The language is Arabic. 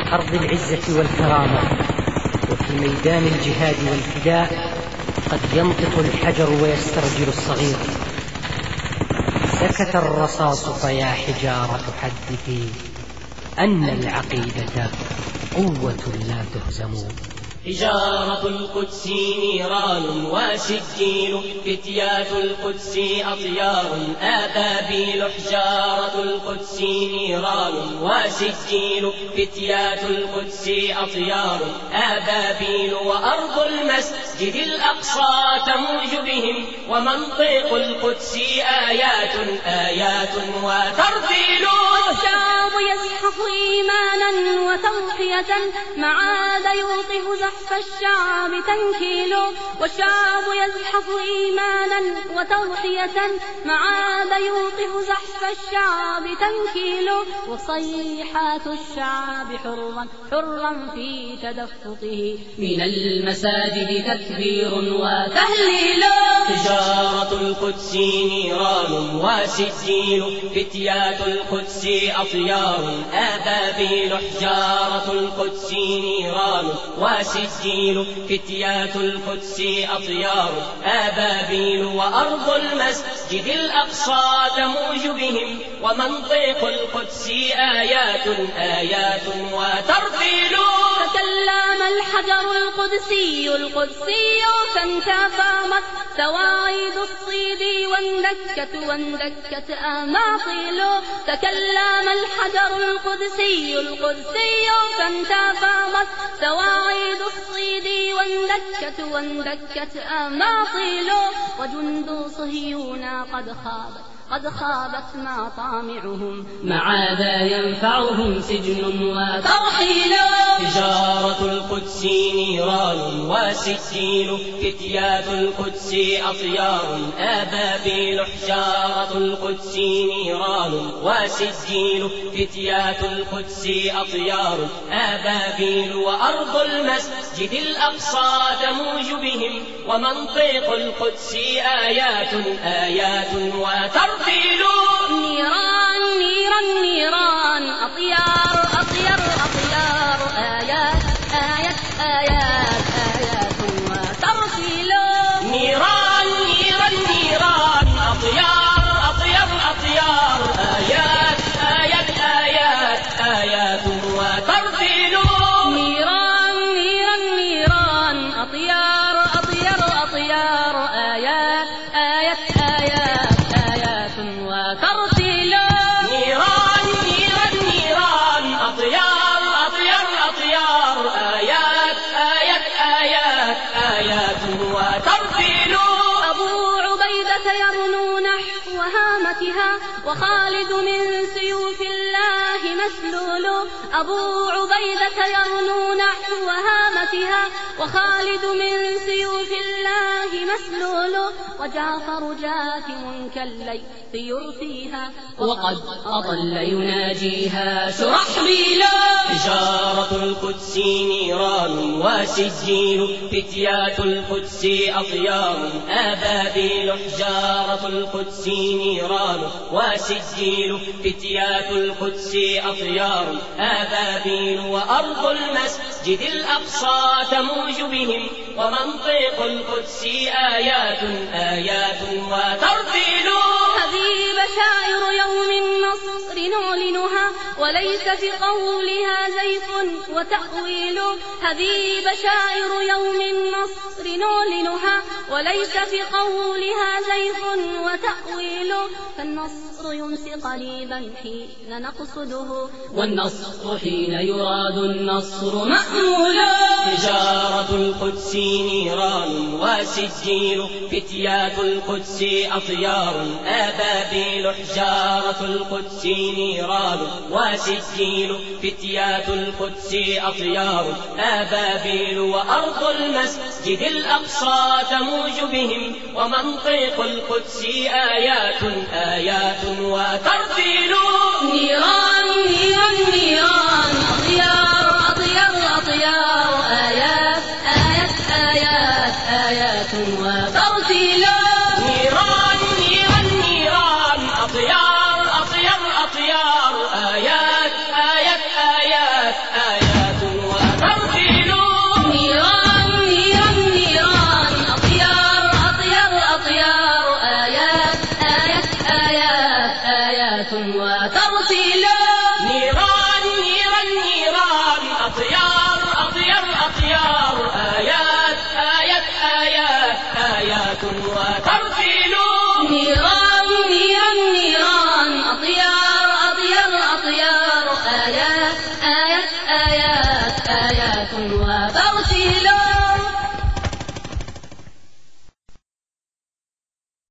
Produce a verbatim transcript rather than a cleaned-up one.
أرض العزة والكرامة وفي ميدان الجهاد والفداء قد ينطق الحجر ويسترجل الصغير. سكت الرصاص فيا حجارة حدثي أن العقيدة قوة لا تهزم. حجارة القدس نيران وسجيل، فتيات القدس أطيار أبابيل. حجارة القدس نيران وسجيل، فتيات القدس أطيار أبابيل. وأرض المسجد الأقصى تموج بهم، ومنطق القدس آيات آيات وترتيل. والشعب يزحف إيمانا وتضحية، معاد يوقف زحف الشعب تنكيل. والشعب يزحف إيمانا وتضحية، معاد يوقف زحف الشعب تنكيل. وصيحات الشعب حرا حرا في تدفقه، من المساجد تكبير وتهليل. حجارة القدس نيران وسجيل، فتيات القدس أطيار أبابيل. حجارة القدس نيران وسجيل، فتيات القدس أطيار أبابيل. وأرض المسجد الأقصى تموج بهم، ومنطق القدس آيات آيات وترتيل. تكلم الحجر القدسي القدسي، فانتفضت سواعد الصيد واندكت واندكت أماطيل. تكلم الحجر القدسي القدسي، فانتفضت سواعد الصيد واندكت واندكت أماطيل. وجند صهيون قد خابت قد خابت مطامعهم، معاد ينفعهم سجن وترحيل. حجارة القدس نيران وسجيل، فتيات القدس أطيار أبابيل. حجارة القدس نيران وسجيل، فتيات القدس أطيار أبابيل. وأرض المسجد الأقصى تموج بهم، ومنطق القدس آيات آيات وترتيل. نيران نيران نيران أطيار أطيار أطيار آيات آيات آيات آيات وترتيل. نيران نيران نيران أطيار أطيار أطيار آيات آيات آيات آيات وترتيل. نيران نيران نيران أطيار أطيار أطيار آيات آيات آيات وترتيل. نيران نيران نيران أطيار أطيار أطيار آيات آيات آيات آيات وترتيل. أبو عبيدة يرنو نحو هامتها، وخالد من سيوف الله مسلول. أبو عبيدة يرنو نحو هامتها، وخالد من سيوف الله مسلول. وجعفر جاثم كالليث يرثيها، وقد أضل يناجيها شرحبيل. حجارة القدس نيران وسجيل، فتيات القدس أطيار أبابيل. حجارة القدس نيران وسجيل، فتيات القدس أطيار أبابيل. وأرض المسجد الأقصى تموج بهم، ومنطق القدس آيات آيات وترتيل. هذه بشائر يوم النصر نعلنها، وليس في قولها زيف وتأويل. هذه بشائر يوم النصر نعلنها، وليس في قولها زيف وتأويل. فالنصر يمسي قريبا حين نقصده، والنصر حين يراد النصر مأمول. حجارة القدس نيران وسجيل، فتيات القدس أطيار أبابيل. حجارة القدس نيران وسجيل، فتيات القدس أطيار أبابيل. وأرض المسجد الأقصى تموج بهم، ومنطق القدس آيات آيات وترتيل. نيران نيران نيران أطيار أطيار أطيار آيات آيات آيات آيات وترتيل. نيران نيران نيران أطيار أطيار أطيار آيات آيات آيات آيات أطيار آيات آيات آيات آيات وترتيل نيران نيران نيران أطيار أطيار أطيار آيات آيات آيات آيات